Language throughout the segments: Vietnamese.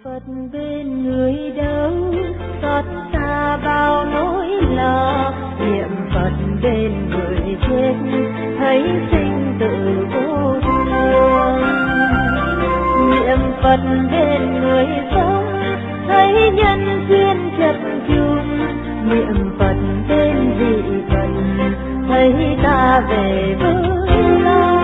Phật bên người đâu xót xa bao nỗi lo, niệm Phật bên người chết thấy sinh tử vô thường, niệm Phật bên người sống thấy nhân duyên chập chùng, niệm Phật bên vị Phật thấy ta về với lo.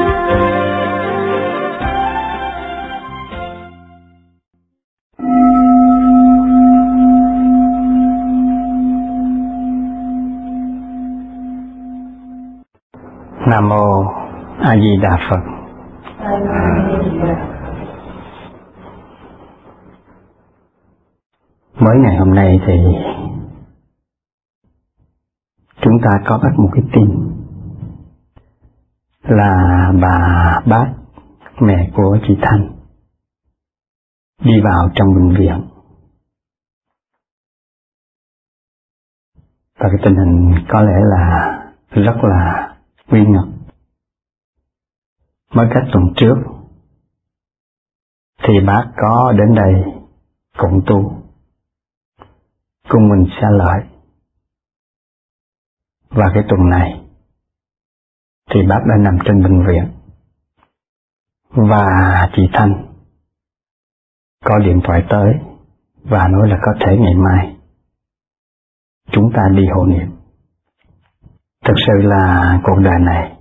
Nam mô A Di Đà Phật. Mới ngày hôm nay thì chúng ta có bắt một cái tin là bà bác mẹ của chị Thanh đi vào trong bệnh viện, và cái tình hình có lẽ là rất là nguy ngập. Mới cách tuần trước thì bác có đến đây cộng tu cùng mình xa lợi, và cái tuần này thì bác đã nằm trên bệnh viện, và chị Thanh có điện thoại tới và nói là có thể ngày mai chúng ta đi hộ niệm. Thực sự là cuộc đời này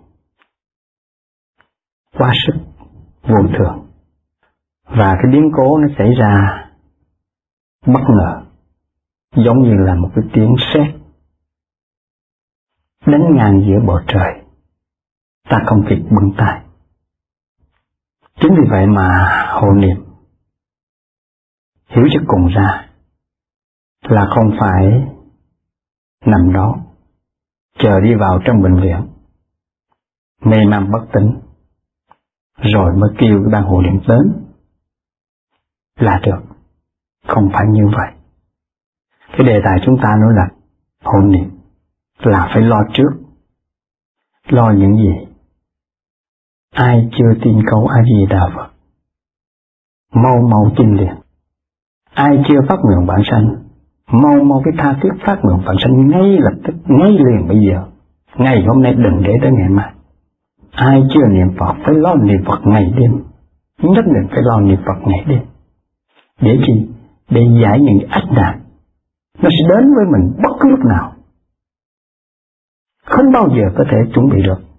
quá sức vô thường, và cái biến cố nó xảy ra bất ngờ, giống như là một cái tiếng sét đánh ngang giữa bầu trời, ta không kịp bưng tay. Chính vì vậy mà hộ niệm hiểu cho cùng ra là không phải nằm đó chờ đi vào trong bệnh viện mê man bất tỉnh rồi mới kêu cái ban hộ niệm đến là được. Không phải như vậy. Cái đề tài chúng ta nói là hộ niệm là phải lo trước. Lo những gì? Ai chưa tin câu A Di Đà Phật mau mau tin liền. Ai chưa phát nguyện vãng sanh mau mau cái tha thiết phát nguyện vãng sanh ngay lập tức, ngay liền bây giờ, ngày hôm nay, đừng để tới ngày mai. Ai chưa niệm Phật phải lo niệm Phật ngày đêm, nhất định phải lo niệm Phật ngày đêm. Để chi? Để giải những ách nạn nó sẽ đến với mình bất cứ lúc nào, không bao giờ có thể chuẩn bị được.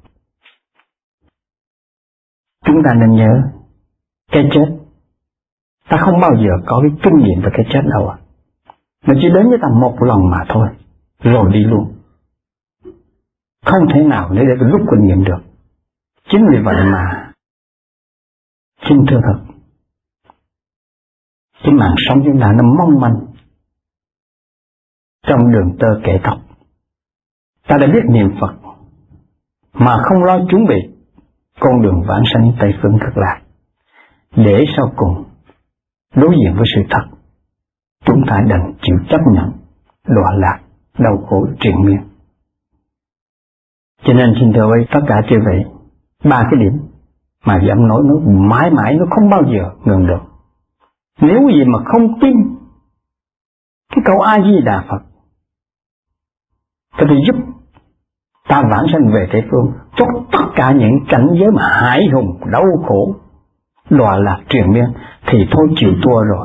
Chúng ta nên nhớ cái chết, ta không bao giờ có cái kinh nghiệm về cái chết đâu ạ. Nó chỉ đến với ta một lần mà thôi, rồi đi luôn. Không thể nào để rút kinh nghiệm được. Chính vì vậy mà xin thưa thật, cái mạng sống chúng ta nó mong manh trong đường tơ kẻ tóc. Ta đã biết niệm Phật mà không lo chuẩn bị con đường vãng sanh Tây Phương Cực Lạc, để sau cùng đối diện với sự thật, chúng ta đành chịu chấp nhận đọa lạc, đau khổ triền miên. Cho nên xin thưa với tất cả chư vị, ba cái điểm mà dám nói mãi mãi nó không bao giờ ngừng được. Nếu gì mà không tin cái câu A Di Đà Phật thì giúp ta vãng sanh về Tây Phương, cho tất cả những cảnh giới mà hãi hùng, đau khổ, đọa lạc triền miên thì thôi chịu thua rồi.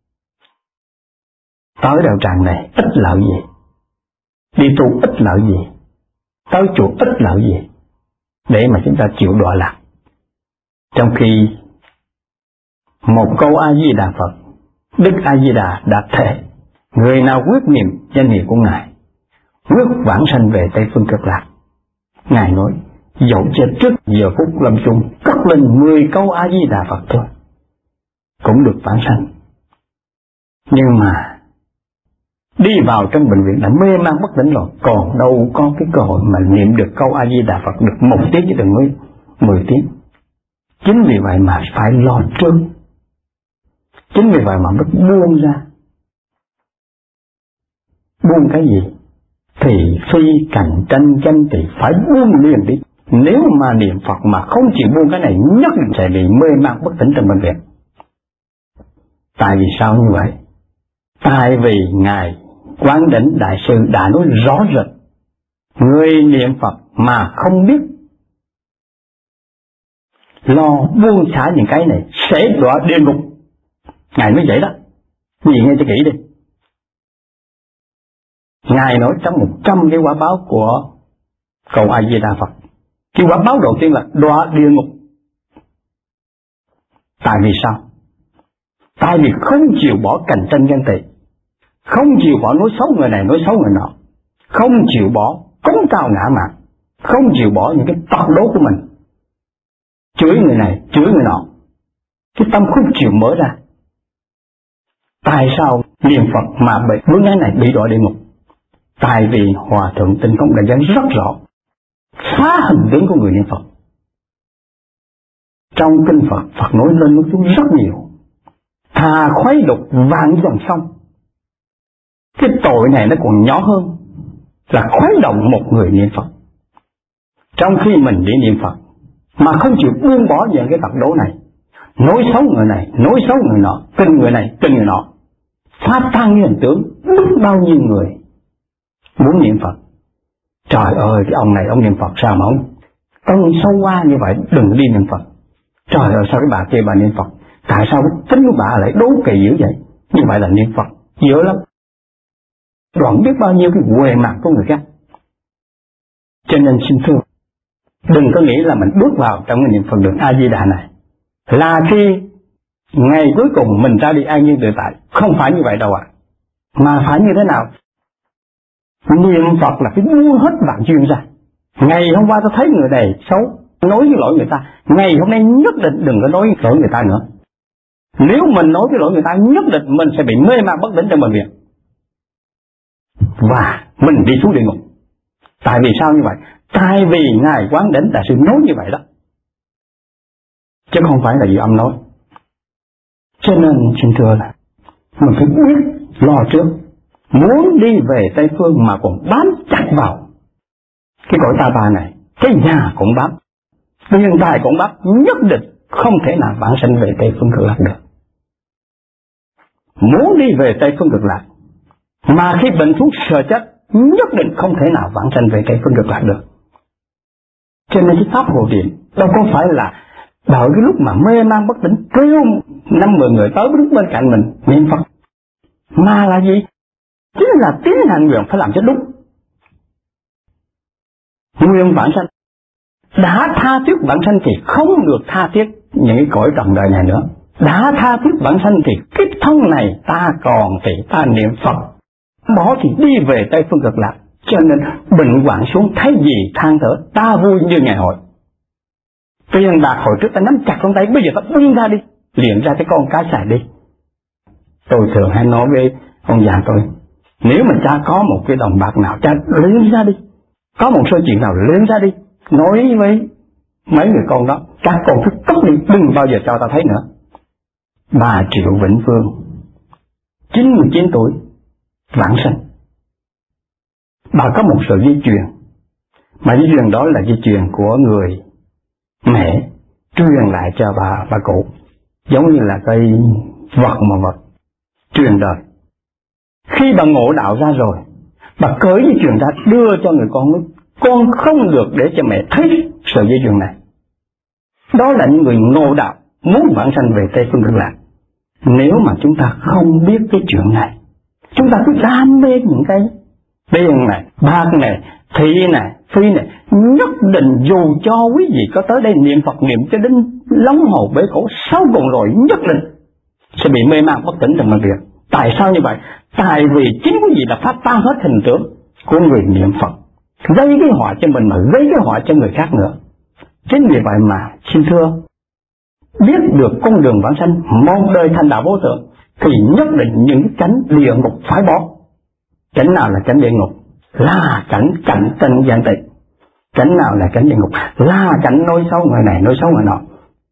Tới đạo tràng này ít lợi gì, đi tu ít lợi gì, tới chùa ít lợi gì, để mà chúng ta chịu đọa lạc. Trong khi một câu A Di Đà Phật, Đức A Di Đà đã thề, người nào quyết niệm danh hiệu của Ngài, quyết vãng sanh về Tây Phương Cực Lạc. Ngài nói, dẫu chết trước giờ phút lâm chung, cất lên 10 câu A Di Đà Phật thôi, cũng được vãng sanh. Nhưng mà đi vào trong bệnh viện đã mê man bất tỉnh rồi, còn đâu có cái cơ hội mà niệm được câu A Di Đà Phật được 1 tiếng chứ đừng nói 10 tiếng. Chính vì vậy mà phải lo trước. Chính vì vậy mà mới buông ra. Buông cái gì? Thì phi cạnh tranh danh thì phải buông liền đi. Nếu mà niệm Phật mà không chịu buông cái này, nhất định sẽ bị mê man bất tỉnh trong bệnh viện. Tại vì sao như vậy? Tại vì Ngài Quán Đỉnh Đại Sư đã nói rõ rệt, người niệm Phật mà không biết lo buông xả những cái này sẽ đọa địa ngục. Ngài nói vậy đó, nhìn nghe cho kỹ đi. Ngài nói trong 100 cái quả báo của cầu A Di Đà Phật, cái quả báo đầu tiên là đọa địa ngục. Tại vì sao? Tại vì không chịu bỏ cạnh tranh ganh tị, không chịu bỏ nói xấu người này nói xấu người nọ, không chịu bỏ cống cao ngã mạn, không chịu bỏ những cái tật đố của mình, chửi người này chửi người nọ, cái tâm không chịu mở ra. Tại sao niệm Phật mà bị vướng cái này bị đọa địa ngục? Tại vì Hòa Thượng Tinh Không đã giảng rất rõ phá hình tướng của người niệm Phật. Trong kinh Phật, Phật nói lên nói xuống rất nhiều. Thà khuấy đục vạn dòng sông, cái tội này nó còn nhỏ hơn là khuấy động một người niệm Phật. Trong khi mình đi niệm Phật mà không chịu buông bỏ những cái tật đố này, nói xấu người này, nói xấu người nọ, tin người này, tin người nọ, phá tan như hình tướng, biết bao nhiêu người muốn niệm Phật. Trời ơi, cái ông này ông niệm Phật sao mà ông xấu qua như vậy, đừng đi niệm Phật. Trời ơi, sao cái bà kia bà niệm Phật, tại sao cái tính của bà lại đố kỵ dữ vậy? Như vậy là niệm Phật dữ lắm, đoạn biết bao nhiêu cái quề mặt của người khác. Cho nên xin thưa, đừng có nghĩ là mình bước vào trong cái niệm Phật đường A Di Đà này là khi ngày cuối cùng mình ra đi an nhiên tự tại. Không phải như vậy đâu ạ. Mà phải như thế nào? Niệm Phật là phải buông hết bạn duyên ra. Ngày hôm qua tôi thấy người này xấu, nói với lỗi người ta, ngày hôm nay nhất định đừng có nói lỗi người ta nữa. Nếu mình nói với lỗi người ta, nhất định mình sẽ bị mê man bất tỉnh trong bệnh viện, và mình đi xuống địa ngục. Tại vì sao như vậy? Tại vì Ngài Quán Đỉnh Đại Sư nói như vậy đó, chứ không phải là vì ông nói. Cho nên xin thưa là mình phải biết lo trước. Muốn đi về Tây Phương mà còn bám chặt vào cái cõi ta bà này, cái nhà cũng bám, tiền tài cũng bám, nhất định không thể nào vãng sanh về Tây Phương Cực Lạc được. Muốn đi về Tây Phương Cực Lạc mà khi bệnh thuốc sợ chết, nhất định không thể nào vãng sanh về Tây Phương Cực Lạc được. Cho nên cái pháp hộ điện đâu có phải là đợi cái lúc mà mê man bất tỉnh kêu 5-10 người tới đứng bên cạnh mình niệm Phật, mà là gì? Chính là tiến hành nguyện phải làm cho đúng. Nguyện vãng sanh, đã tha thiết vãng sanh thì không được tha thiết những cái cõi trần đời này nữa. Đã tha thiết vãng sanh thì cái thân này ta còn thì ta niệm Phật, bỏ thì đi về Tây Phương Cực Lạc. Cho nên bệnh hoạn xuống thấy gì than thở, ta vui như ngày hội. Tiền bạc hồi trước ta nắm chặt trong tay, bây giờ ta buông ra đi, liền ra cái con cái xài đi. Tôi thường hay nói với ông già tôi, nếu mà cha có một cái đồng bạc nào, cha lấy ra đi. Có một số chuyện nào lên ra đi, nói với mấy người con đó, các con cứ cất đi, đừng bao giờ cho ta thấy nữa. Bà Triệu Vĩnh Phương 99 tuổi vãng sanh. Bà có một sợi dây chuyền, mà dây chuyền đó là dây chuyền của người mẹ truyền lại cho bà cụ, giống như là cái vật truyền đời. Khi bà ngộ đạo ra rồi, bà cởi dây chuyền ra đưa cho người con, nói con không được để cho mẹ thấy sợi dây chuyền này. Đó là những người ngộ đạo muốn vãng sanh về Tây Phương Cực Lạc. Nếu mà chúng ta không biết cái chuyện này, chúng ta cứ đam mê những cái tiền này, bạc này, thị này, phi này, nhất định dù cho quý vị có tới đây niệm Phật niệm cho đến lóng hồ bể khổ sau cùng rồi, nhất định sẽ bị mê man bất tỉnh trong mọi việc. Tại sao như vậy? Tại vì chính quý vị đã phát tan hết hình tượng của người niệm Phật, gây cái họa cho mình mà gây cái họa cho người khác nữa. Chính vì vậy mà xin thưa, biết được con đường vãng sanh, mong đời thành đạo vô thượng, thì nhất định những cánh địa ngục phải bỏ. Cánh nào là cánh địa ngục? Là cảnh cạnh tranh gian tị. Cánh nào là cánh địa ngục? Là cảnh nói xấu người này, nói xấu người nọ.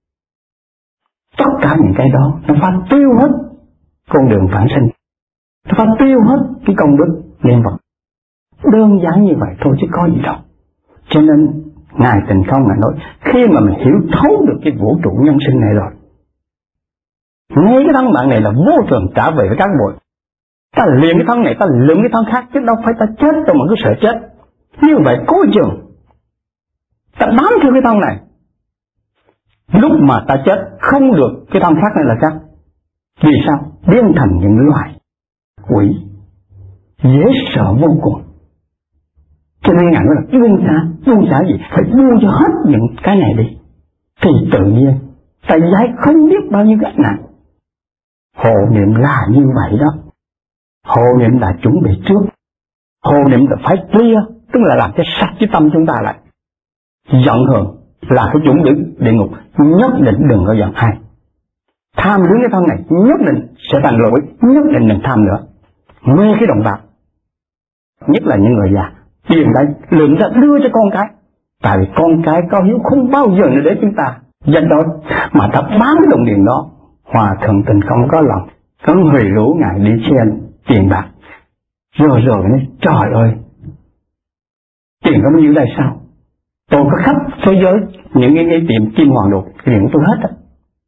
Tất cả những cái đó nó phải tiêu hết con đường vãng sanh, nó phải tiêu hết cái công đức niệm Phật. Đơn giản như vậy thôi chứ có gì đâu. Cho nên Ngài Tịnh Không Ngài nói, khi mà mình hiểu thấu được cái vũ trụ nhân sinh này rồi, Ngay cái thân mạng này là vô thường trả về với các bội. Ta luyện cái thân này, ta luyện cái thân khác, chứ đâu phải ta chết đâu mà cứ sợ chết. Như vậy cố chừng ta bám theo cái thân này. Lúc mà ta chết không được cái thân khác này là chắc. Vì sao? Biến thành những loài quỷ dễ sợ vô cùng. Cho nên Ngài nói là buông xả gì? Phải buông cho hết những cái này đi. Thì tự nhiên ta giải không biết bao nhiêu cái nạn. Hộ niệm là như vậy đó. Hộ niệm là chuẩn bị trước. Hộ niệm là phải clear, tức là làm cho sạch cái tâm chúng ta lại. Giận hờn là cái chuẩn bị địa ngục, nhất định đừng có giận hay. Tham đến cái thân này nhất định sẽ thành lỗi, nhất định đừng tham nữa. Mê cái đồng bạc, nhất là những người già, tiền đấy lượng ra đưa cho con cái. Tại vì con cái có hiếu không bao giờ nữa để chúng ta danh đói, mà ta bám cái đồng tiền đó. Hòa thượng Tình không có lòng, có người rủ Ngài đi xem tiền bạc. Rồi nói, trời ơi, tiền có bao nhiêu đây sao? Tôi có khắp thế giới những cái tiệm kim hoàng đồ, tiền của tôi hết á.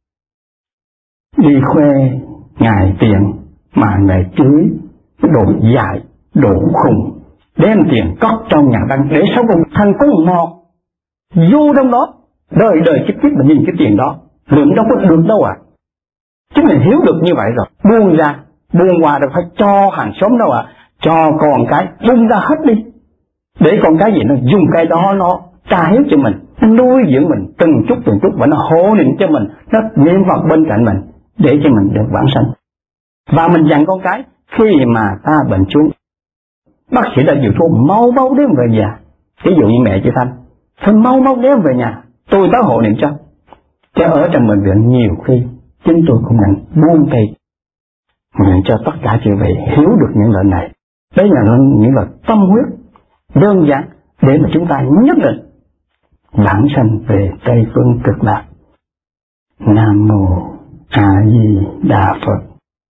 Đi khoe Ngài tiền mà Ngài chửi, đồ dại, đồ khùng, đem tiền cất trong nhà băng để sống cùng thành công mò. Vô trong đó, đời kiếp mà nhìn cái tiền đó, lượng đâu có được đâu à. Chúng mình hiểu được như vậy rồi, buông ra, buông qua đâu phải cho hàng xóm đâu à, cho con cái, buông ra hết đi. Để con cái gì nó dùng cái đó nó trả hiếu cho mình, nó nuôi dưỡng mình từng chút và nó hộ niệm cho mình, nó niệm Phật bên cạnh mình để cho mình được vãng sanh. Và mình dặn con cái khi mà ta bệnh xuống, bác sĩ đã dự thuốc mau đem về nhà. Ví dụ như mẹ chị Thanh, phải mau đem về nhà, tôi tới hộ niệm cho. Chứ ở trong bệnh viện nhiều khi chính tôi cũng đang buông tay nguyện cho tất cả chị vị hiểu được những lời này. Đấy là những lời tâm huyết đơn giản để mà chúng ta nhất định vãng sanh về Tây Phương Cực Lạc. Nam Mô A Di Đà Phật.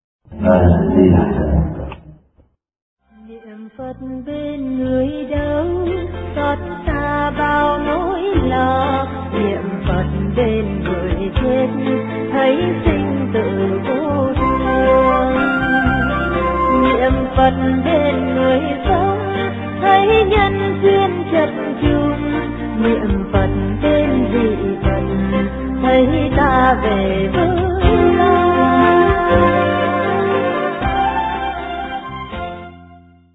Niệm Phật bên người đâu, xót xa bao nỗi lo. Niệm Phật bên người chết, thấy sinh tử vô thường. Niệm Phật bên